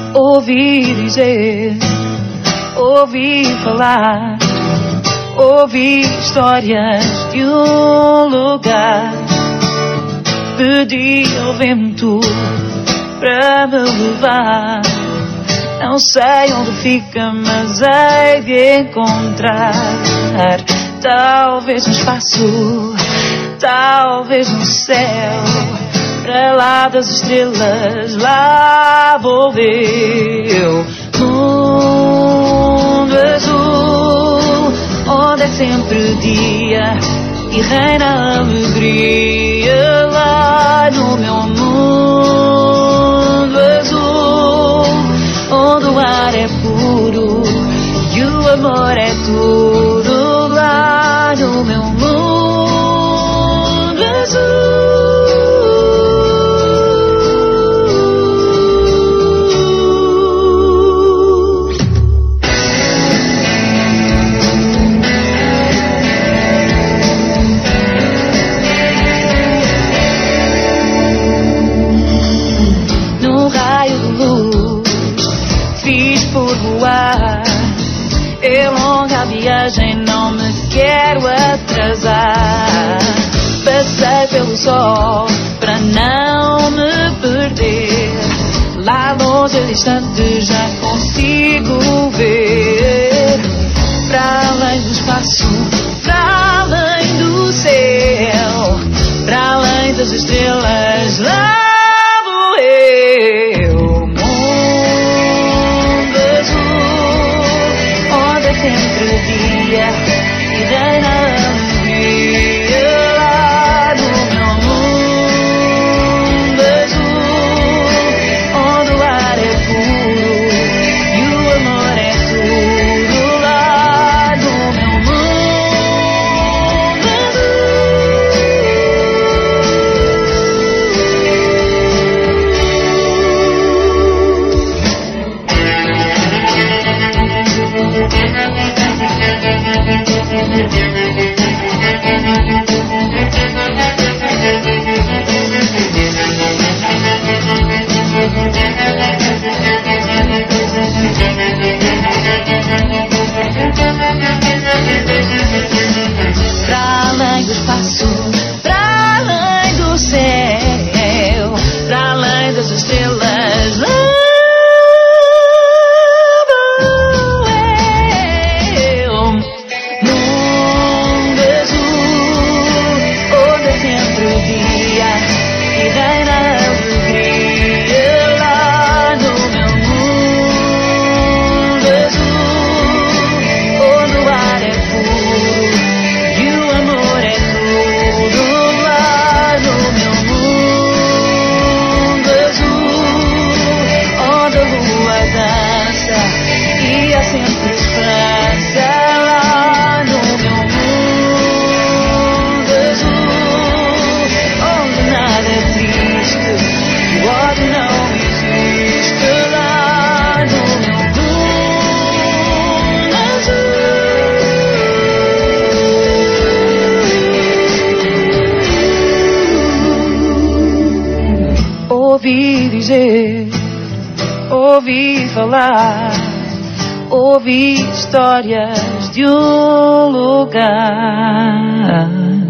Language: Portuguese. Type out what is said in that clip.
Ouvi dizer, ouvi falar, ouvi histórias de um lugar. Pedi ao vento para me levar. Não sei onde fica, mas hei de encontrar. Talvez no espaço, talvez no céu. Para lá das estrelas, lá vou eu. Mundo azul, onde é sempre dia e reina a alegria. Lá no meu mundo azul, onde o ar é puro e o amor é tudo. Lá no meu mundo azul. É longa a viagem, não me quero atrasar. Passei pelo sol para não me perder. Lá longe, distante, já consigo ver. Para além do espaço, para além do céu, para além das estrelas, lá vou eu. Sempre dia e reina a alegria. Lá no meu mundo azul, onde o ar é puro e o amor é tudo. Lá no meu mundo para além do espaço, para além do céu, para além das estrelas, lá vou eu. Mundo azul, onde é sempre o dia e reina a alegria. Lá no meu mundo azul, onde o ar é puro e o amor é tudo. Lá no meu mundo azul, onde a lua dança e há sempre esperança. Lá no meu mundo azul, onde nada é triste e o ódio não existe. Lá no meu mundo azul. Ouvi dizer, ouvi falar, ouvi histórias de um lugar.